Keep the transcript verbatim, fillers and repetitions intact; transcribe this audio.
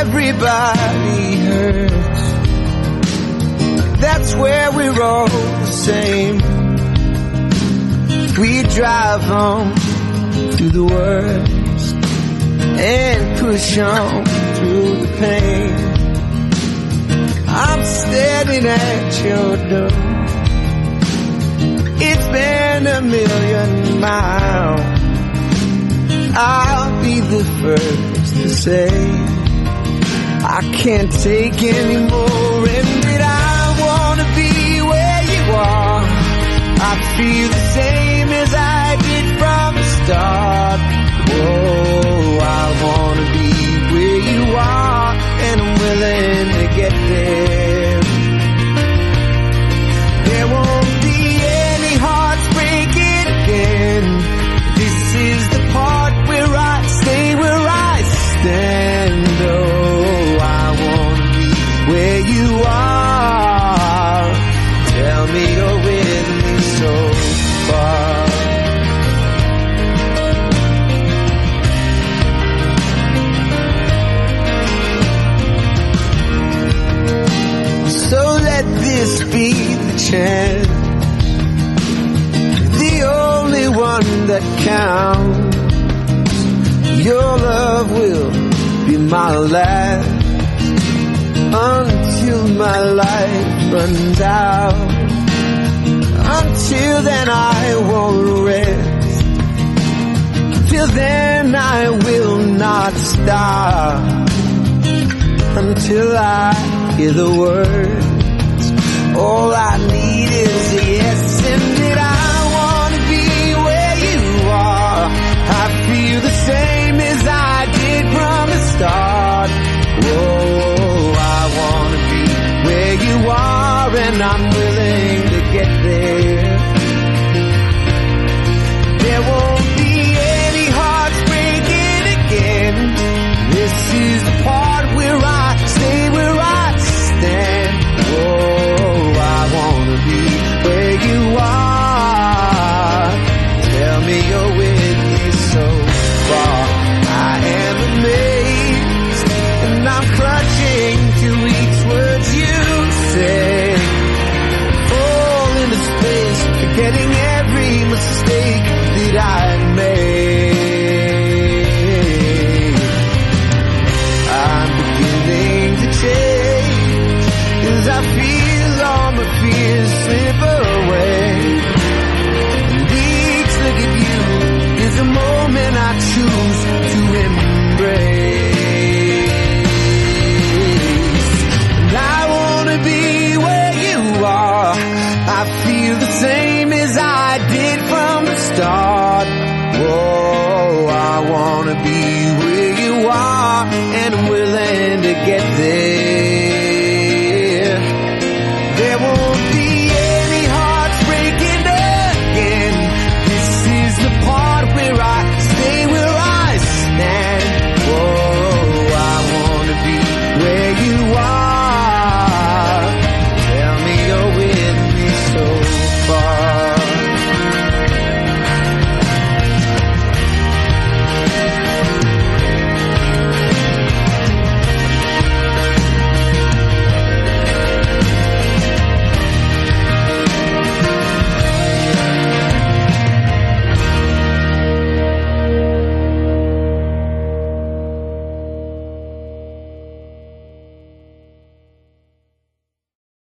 everybody hurts. That's where we're all the same. We drive on through the worst and push on through the pain. I'm standing at your door. It's been a million miles. I'll be the first to say I can't take any more, and that I wanna be where you are. I feel the same as I did from the start. Oh, I wanna be where you are, and I'm willing to get there. There won't be any hearts breaking again. This is the part where I stay, where I stand. Oh, I wanna be where you are. Tell me you're with me so far. So let this be the chance, the only one that counts. Your love will be my last until my life runs out. Until then I won't rest. Till then I will not stop. Until I hear the words. All I need is a yes, and that I wanna be where you are. I feel the same